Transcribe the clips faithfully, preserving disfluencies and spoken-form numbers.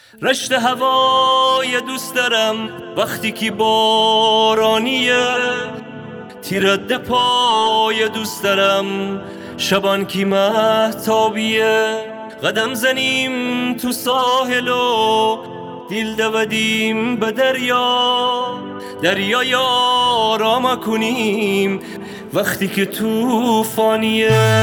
رشت هوای دوست دارم وقتی که بارانیه، تیرد پای دوست دارم شبان که مهتابیه. قدم زنیم تو ساحل و دل دودیم به دریا، دریای آرام کنیم وقتی که توفانیه.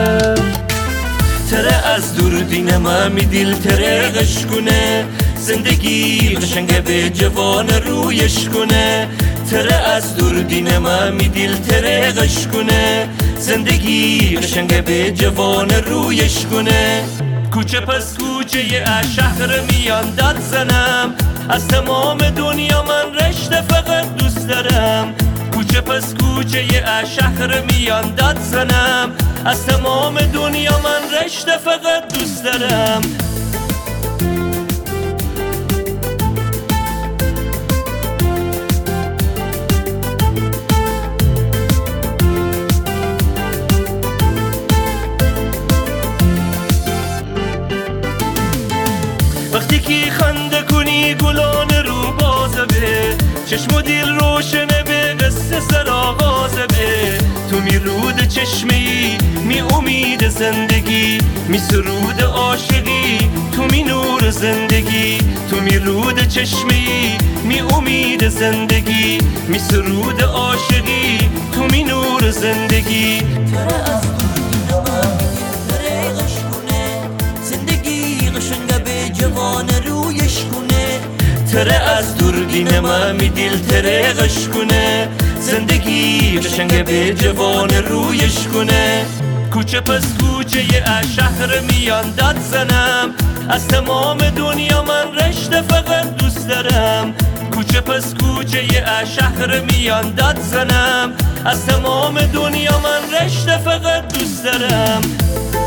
تره از دور دینم می دل تره غش کنه، زندگی قشنگه به جوان رویش کنه. تره از دور دینم می دل تره غش کنه، زندگی قشنگه به جوان رویش کنه. کوچه پس کوچه ا شهر میان داد زنم، از تمام دنیا من رشته فقط دوست دارم. کوچه پس کوچه ا شهر میان داد زنم، از تمام دنیا من رشته فقط دوست دارم. وقتی که خنده کنی گلان رو بازه به، چشم و دل روشنه به قصه سر آغازه به. تو می رود چشمی می امید زندگی، می سرود عاشقی تو می نور زندگی. تو می رود چشمی می امید زندگی، می سرود عاشقی تو می نور زندگی. تره از دور تره غش کنه، زندگی قشنگه به جوان رویش کنه. تره از دور دینم می دل تره غش کنه، زندگی قشنگه به جوان رویش کنه. کوچه پس کوچه ا شهر میان داد زنم، از تمام دنیا من رشته فقط دوست دارم. کوچه پس کوچه ا شهر میان داد زنم، از تمام دنیا من رشته فقط دوست دارم.